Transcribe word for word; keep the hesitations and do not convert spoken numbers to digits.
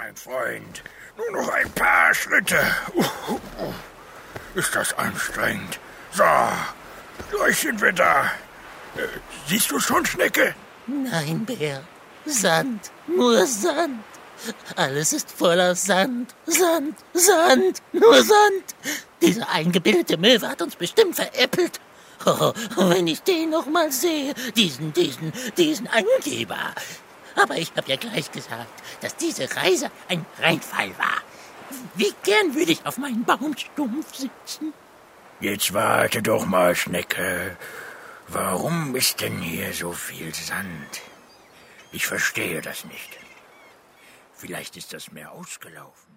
mein Freund. Nur noch ein paar Schritte. Uh, uh, uh. Ist das anstrengend. So, gleich sind wir da. Äh, siehst du schon, Schnecke? Nein, Bär. Sand. Nur Sand. Alles ist voller Sand. Sand. Sand. Nur Sand. Dieser eingebildete Möwe hat uns bestimmt veräppelt. Oh, wenn ich den noch mal sehe. Diesen, diesen, diesen Angeber. Aber ich habe ja gleich gesagt, dass diese Reise ein Reinfall war. Wie gern würde ich auf meinem Baumstumpf sitzen. Jetzt warte doch mal, Schnecke. Warum ist denn hier so viel Sand? Ich verstehe das nicht. Vielleicht ist das Meer ausgelaufen.